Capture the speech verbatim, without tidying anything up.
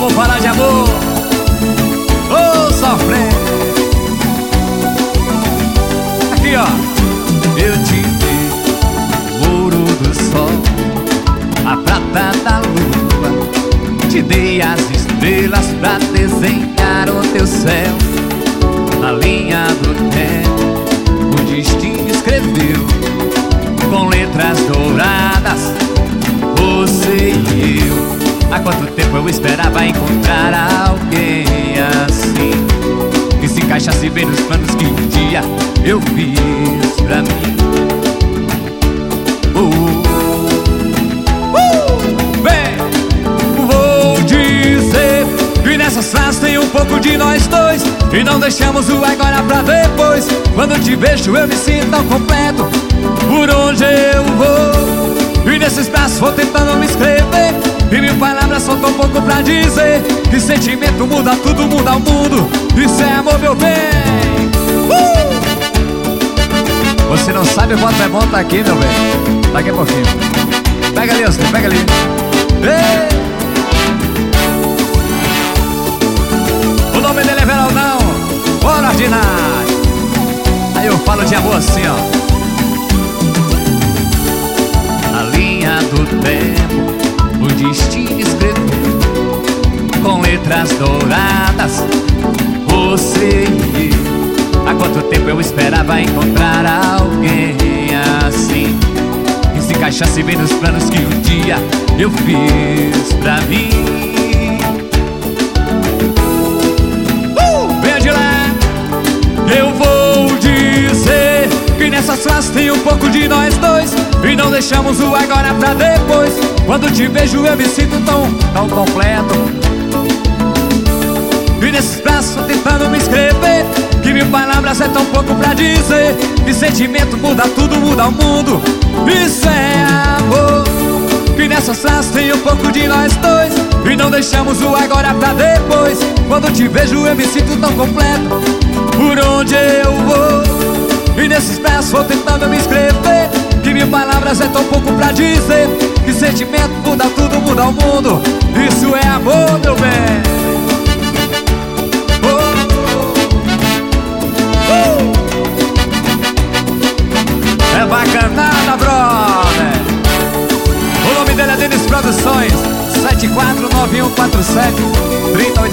vamos falar de amor. Ô, sofrendo. Aqui, ó. Eu te dei o ouro do sol, a prata da lua, te dei as estrelas pra desenhar o teu céu. Na linha do tempo o destino escreveu com letras douradas você e eu. Há quanto tempo eu esperava encontrar alguém assim, que se encaixasse bem nos planos que um dia eu fiz pra mim. uh, uh, Bem, vou dizer que nessas frases tem um pouco de nós dois, e não deixamos o agora pra depois. Quando te vejo eu me sinto tão completo por onde eu vou, e nesses braços vou tentando me escrever, e mil palavras só tão pouco pra dizer que sentimento muda tudo, muda o mundo. Isso é amor, meu bem. uh! Você não sabe o quanto é bom tá aqui, meu bem. Daqui a pouquinho. Pega ali, Austin, pega ali. Ei! O nome dele é Veraldão, bora ordinário. Aí eu falo de amor assim, ó. Na linha do tempo o destino escreveu com letras douradas você e eu. Há quanto tempo eu esperava encontrar alguém assim, que se encaixasse bem nos planos que um dia eu fiz pra mim. uh, Vem de lá. Eu vou dizer que nessas frases tem um pouco de nós dois, e não deixamos o agora pra depois. Quando te vejo eu me sinto tão, tão completo, e nesses braços tô tentando me escrever, que mil palavras é tão pouco pra dizer que sentimento muda tudo, muda o mundo. Isso é amor. Que nessas frases tem um pouco de nós dois, e não deixamos o agora pra depois. Quando te vejo eu me sinto tão completo por onde eu vou, e nesses braços vou tentando me escrever, que mil palavras é tão pouco pra dizer que sentimento muda tudo, muda o mundo. Isso é amor, meu bem. oh, uh. É bacanada, brother. O nome dele é Denis Produções. Sete quatro nove um quatro sete três oito